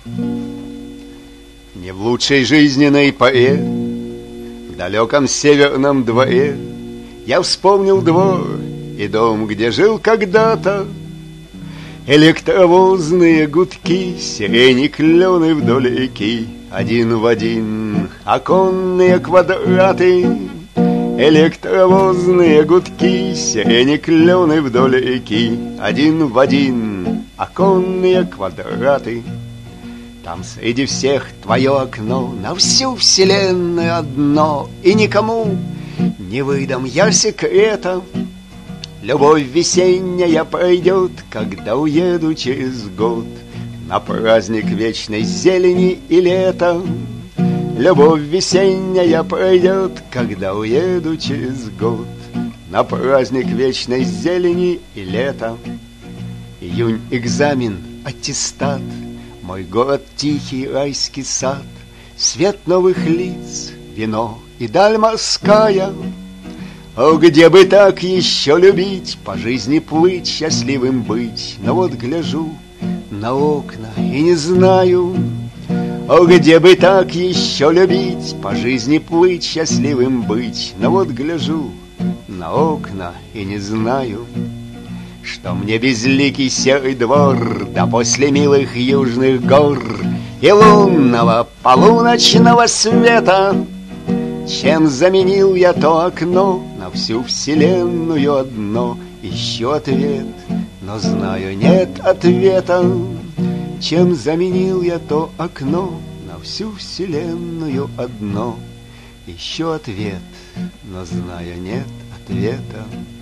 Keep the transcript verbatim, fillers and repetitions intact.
Не в лучшей жизненной поре, в далеком северном дворе я вспомнил двор и дом, где жил когда-то. Электровозные гудки, сирени, клены вдоль реки, один в один оконные квадраты. Электровозные гудки, сирени, клены вдоль реки, один в один оконные квадраты. Там среди всех твое окно, на всю вселенную одно, и никому не выдам я секрета. Любовь весенняя пройдет, когда уеду через год на праздник вечной зелени и лета. Любовь весенняя пройдет, когда уеду через год на праздник вечной зелени и лета. Июнь, экзамен, аттестат, мой город тихий, райский сад, свет новых лиц, вино и даль морская. О, где бы так еще любить, по жизни плыть, счастливым быть. Но вот гляжу на окна и не знаю. О, где бы так еще любить, по жизни плыть, счастливым быть. Но вот гляжу на окна и не знаю, что мне безликий серый двор, да после милых южных гор и лунного полуночного света. Чем заменил я то окно, на всю вселенную одно ищу ответ, но знаю, нет ответа. Чем заменил я то окно, на всю вселенную одно ищу ответ, но знаю, нет ответа.